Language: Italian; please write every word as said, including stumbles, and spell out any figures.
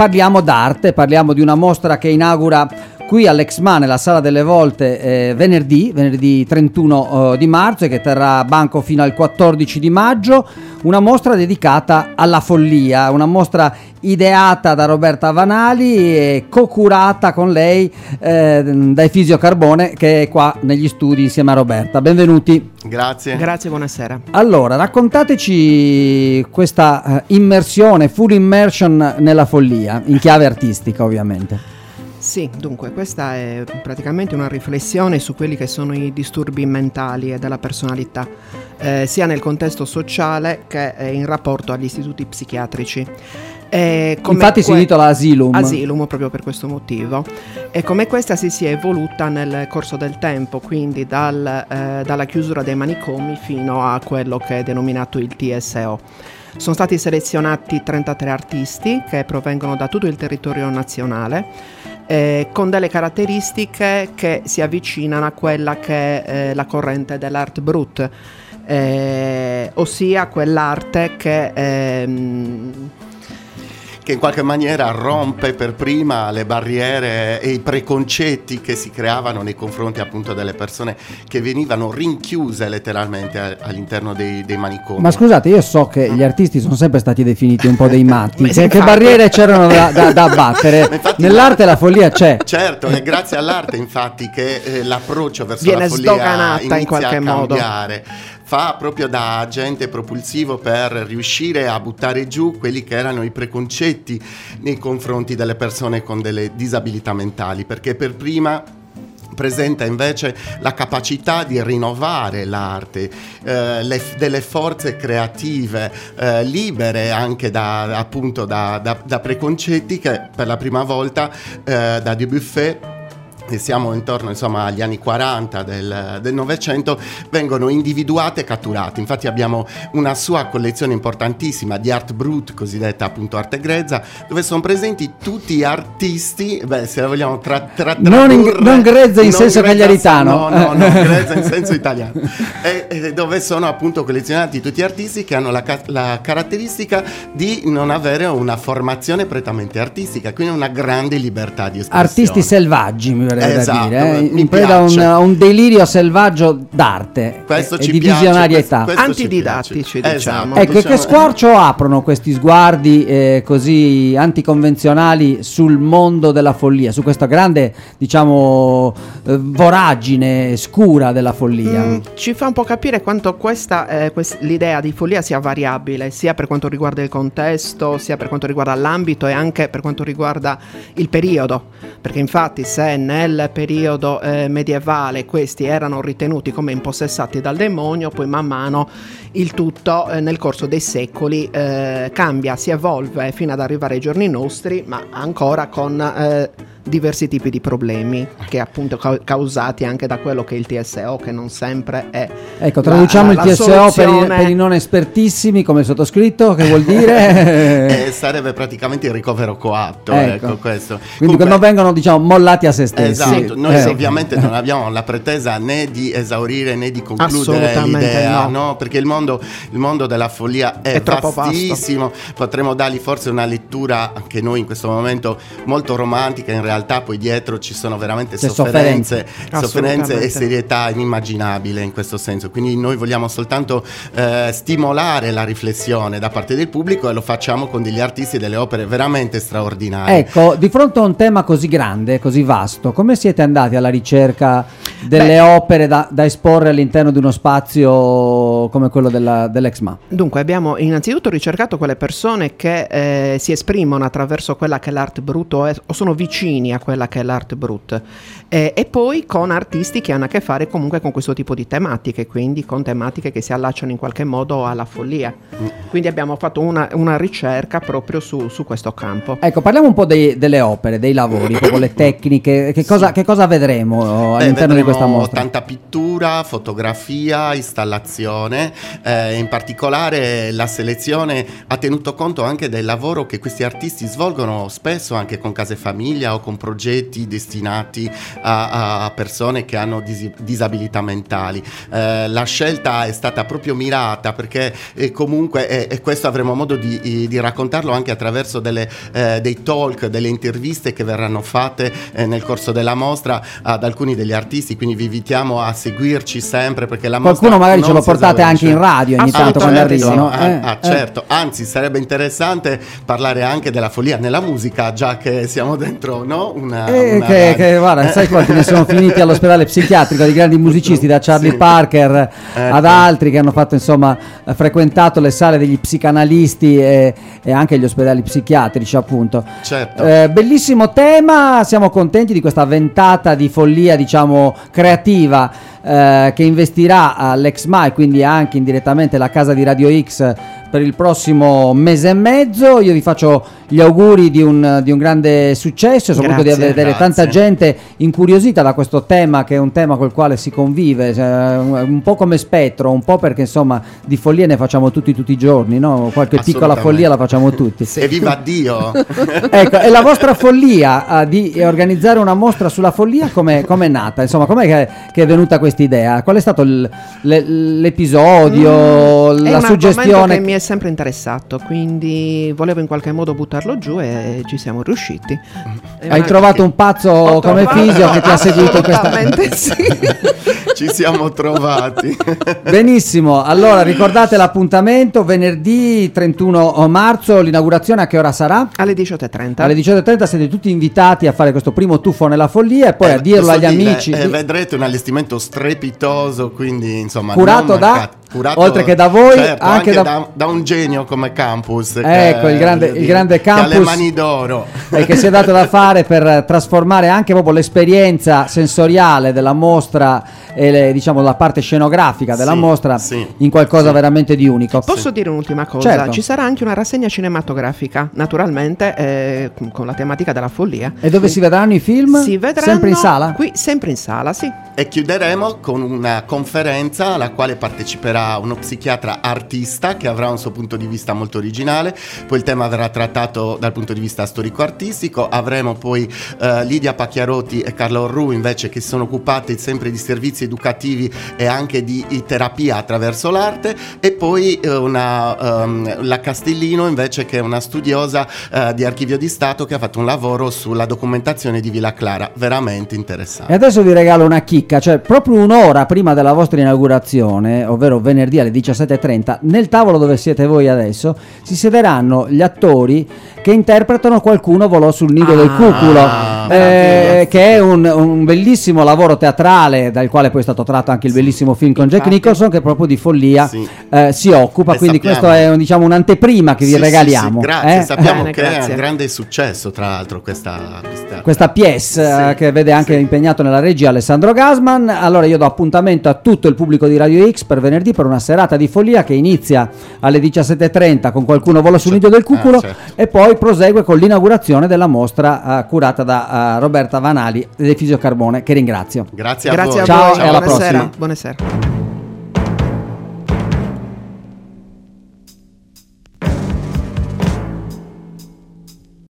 parliamo d'arte, parliamo di una mostra che inaugura qui all'Exma, nella Sala delle Volte, eh, venerdì, venerdì trentuno eh, di marzo, e che terrà banco fino al quattordici di maggio, una mostra dedicata alla follia, una mostra ideata da Roberta Vanali e co-curata con lei eh, da Efisio Carbone, che è qua negli studi insieme a Roberta. Benvenuti. Grazie. Grazie, buonasera. Allora, raccontateci questa uh, immersione, full immersion nella follia, in chiave artistica ovviamente. Sì, dunque questa è praticamente una riflessione su quelli che sono i disturbi mentali e della personalità, eh, sia nel contesto sociale che eh, in rapporto agli istituti psichiatrici. E come Infatti que- si intitola Asylum. Asylum proprio per questo motivo. E come questa si sia evoluta nel corso del tempo, quindi dal, eh, dalla chiusura dei manicomi fino a quello che è denominato il T S O. Sono stati selezionati trentatré artisti che provengono da tutto il territorio nazionale, eh, con delle caratteristiche che si avvicinano a quella che è eh, la corrente dell'art brut, eh, ossia quell'arte che ehm, che in qualche maniera rompe per prima le barriere e i preconcetti che si creavano nei confronti appunto delle persone che venivano rinchiuse letteralmente all'interno dei, dei manicomi. Ma scusate, io so che gli artisti sono sempre stati definiti un po' dei matti. che, sì, che barriere c'erano da, da, da abbattere? Infatti, nell'arte la follia c'è. Certo, è grazie all'arte infatti che eh, l'approccio verso viene la follia sdoganata inizia in qualche a modo. cambiare. Fa proprio da agente propulsivo per riuscire a buttare giù quelli che erano i preconcetti nei confronti delle persone con delle disabilità mentali, perché per prima presenta invece la capacità di rinnovare l'arte, eh, le, delle forze creative eh, libere anche da, appunto da, da, da preconcetti che per la prima volta eh, da Dubuffet, e siamo intorno insomma agli anni quaranta del, del Novecento, vengono individuate e catturate. Infatti abbiamo una sua collezione importantissima di art brut, cosiddetta appunto arte grezza, dove sono presenti tutti gli artisti, beh, se la vogliamo tra, tra, non, in, non grezza in non senso grezza, cagliaritano, no, no, no, grezza in senso italiano, e, e dove sono appunto collezionati tutti gli artisti che hanno la, la caratteristica di non avere una formazione prettamente artistica, quindi una grande libertà di espressione. Artisti selvaggi, mi verrebbe Esatto, da dire, eh? mi in preda a un, piace. a un delirio selvaggio d'arte Questo e, ci e di piace, visionarietà. questo- questo ci Antididattici, piace. diciamo. Esatto, Ecco, diciamo- che squarcio aprono questi sguardi eh, così anticonvenzionali sul mondo della follia, su questa grande, diciamo, eh, voragine scura della follia? Mm, ci fa un po' capire quanto questa, eh, quest- l'idea di follia sia variabile, sia per quanto riguarda il contesto, sia per quanto riguarda l'ambito e anche per quanto riguarda il periodo, perché infatti se nel periodo eh, medievale questi erano ritenuti come impossessati dal demonio, poi man mano il tutto eh, nel corso dei secoli eh, cambia, si evolve fino ad arrivare ai giorni nostri, ma ancora con eh, diversi tipi di problemi che appunto ca- causati anche da quello che è il T S O, che non sempre è Ecco, traduciamo la- il la T S O per i, soluzione. per i non espertissimi come il sottoscritto, che vuol dire? Eh, sarebbe praticamente il ricovero coatto, Ecco. ecco, questo. Quindi Comunque- che non vengono, diciamo, mollati a se stessi. Esatto, noi Eh. ovviamente non abbiamo la pretesa né di esaurire né di concludere Assolutamente l'idea, no. no? Perché il mondo, il mondo della follia è, È troppo vastissimo, potremmo dargli forse una lettura anche noi in questo momento molto romantica, in realtà poi dietro ci sono veramente C'è sofferenze, sofferenza. sofferenze e Assolutamente. serietà inimmaginabile in questo senso, quindi noi vogliamo soltanto eh, stimolare la riflessione da parte del pubblico e lo facciamo con degli artisti e delle opere veramente straordinarie. Ecco, di fronte a un tema così grande, così vasto, come siete andati alla ricerca delle Beh. opere da, da esporre all'interno di uno spazio come quello della, dell'Exma? Dunque abbiamo innanzitutto ricercato quelle persone che eh, si esprimono attraverso quella che è l'art brut o, è- o sono vicini a quella che è l'art brut, eh, e poi con artisti che hanno a che fare comunque con questo tipo di tematiche, quindi con tematiche che si allacciano in qualche modo alla follia. Quindi abbiamo fatto una, una ricerca proprio su, su questo campo. Ecco, parliamo un po' dei- delle opere, dei lavori, proprio le tecniche, che cosa, che cosa vedremo oh, Beh, all'interno di vedremo questa mostra? tanta pittura, fotografia, installazione, selezione, eh, in particolare la selezione ha tenuto conto anche del lavoro che questi artisti svolgono spesso anche con case famiglia o con progetti destinati a, a persone che hanno dis- disabilità mentali. Eh, la scelta è stata proprio mirata perché eh, comunque, e, e questo avremo modo di, di raccontarlo anche attraverso delle, eh, dei talk, delle interviste che verranno fatte eh, nel corso della mostra ad alcuni degli artisti, quindi vi invitiamo a seguirci sempre perché la mostra qualcuno magari ce lo portate esaurisce. anche in radio ogni tanto quando arrivano. Ah, eh, ah, certo, eh. anzi sarebbe interessante parlare anche della follia nella musica, già che siamo dentro, no? Una, Eh, una che, che, guarda, sai quanti ne sono finiti all'ospedale psichiatrico di grandi musicisti, da Charlie Sì. Parker Ecco. ad altri che hanno fatto, insomma, frequentato le sale degli psicanalisti e, e anche gli ospedali psichiatrici, appunto. Certo. Eh, bellissimo tema, siamo contenti di questa ventata di follia, diciamo, creativa eh, che investirà all'X M A I, quindi anche indirettamente la casa di Radio X, per il prossimo mese e mezzo. Io vi faccio gli auguri di un, di un grande successo e soprattutto Grazie, di vedere grazie. tanta gente incuriosita da questo tema, che è un tema col quale si convive, cioè, un po' come spettro, un po' perché insomma di follie ne facciamo tutti tutti i giorni, no? Qualche piccola Assolutamente. follia la facciamo tutti. E viva Dio! Ecco, e la vostra follia uh, di organizzare una mostra sulla follia come è nata? Insomma, com'è che, che è venuta questa idea? Qual è stato il- le- l'episodio, Mm, la è un suggestione? argomento che mi è sempre interessato, quindi volevo in qualche modo buttarlo giù e ci siamo riusciti. È Hai una- trovato un pazzo Ho come trovato- Fisio che ti ha seguito in questa... Assolutamente sì. Ci siamo trovati. Benissimo, allora ricordate l'appuntamento venerdì trentuno marzo, l'inaugurazione a che ora sarà? Alle diciotto e trenta. Alle diciotto e trenta siete tutti invitati a fare questo primo tuffo nella follia e poi Eh, a dirlo posso agli dire, amici. eh, vedrete un allestimento strepitoso, quindi insomma Curato non da- mancate. Curato, oltre che da voi, certo, anche anche da- da... da un genio come Campus, Ecco, che, il grande- voglio il dire, grande che ha le Campus. mani d'oro. E che si è dato da fare per trasformare anche proprio l'esperienza sensoriale della mostra e le- diciamo la parte scenografica della Sì, mostra sì, in qualcosa sì. veramente di unico. Posso dire un'ultima cosa? Certo. Ci sarà anche una rassegna cinematografica, naturalmente, eh, con la tematica della follia. E dove si vedranno i film? Si vedranno Sempre in sala? Qui, sempre in sala, sì. E chiuderemo con una conferenza alla quale parteciperà uno psichiatra artista che avrà un suo punto di vista molto originale, poi il tema verrà trattato dal punto di vista storico-artistico, avremo poi eh, Lidia Pacchiarotti e Carla Orru invece che si sono occupate sempre di servizi educativi e anche di, di terapia attraverso l'arte, e poi eh, una, ehm, la Castellino invece che è una studiosa eh, di archivio di Stato che ha fatto un lavoro sulla documentazione di Villa Clara, veramente interessante. E adesso vi regalo una chicca, cioè proprio un'ora prima della vostra inaugurazione, ovvero venerdì alle diciassette e trenta, nel tavolo dove siete voi adesso, si siederanno gli attori che interpretano Qualcuno volò sul nido Ah, del cuculo, eh, meraviglioso. che è un, un bellissimo lavoro teatrale dal quale poi è stato tratto anche il bellissimo film con Jack Infatti. Nicholson, che proprio di follia Sì. eh, si occupa, E quindi sappiamo- questo è un, diciamo un'anteprima che vi Sì, sì, regaliamo. sì, grazie, eh? sappiamo Bene, che è grazie. un grande successo tra l'altro questa, questa, Questa pièce eh, Sì, che vede anche sì. impegnato nella regia Alessandro Gasman. Allora io do appuntamento a tutto il pubblico di Radio X per venerdì per una serata di follia che inizia alle diciassette e trenta con Qualcuno vola sul nido del cuculo, Ah, certo. e poi prosegue con l'inaugurazione della mostra eh, curata da eh, Roberta Vanali ed Efisio Carbone, che ringrazio. Grazie a Grazie voi. a Ciao voi. e alla Buonasera. prossima. Buonasera.